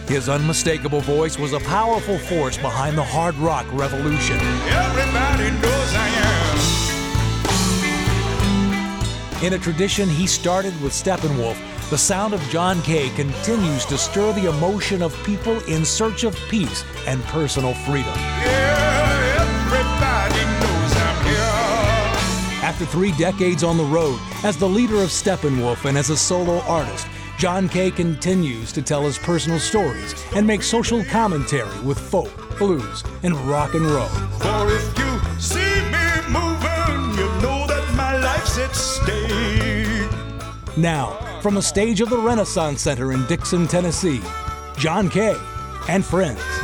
His unmistakable voice was a powerful force behind the hard rock revolution. Everybody knows I am. In a tradition he started with Steppenwolf, the sound of John Kay continues to stir the emotion of people in search of peace and personal freedom. Yeah, everybody knows I'm here. After 3 decades on the road, as the leader of Steppenwolf and as a solo artist, John Kay continues to tell his personal stories and make social commentary with folk, blues, and rock and roll. For if you see me moving, you know that my life's at stake. Now, from the stage of the Renaissance Center in Dixon, Tennessee, John Kay and friends.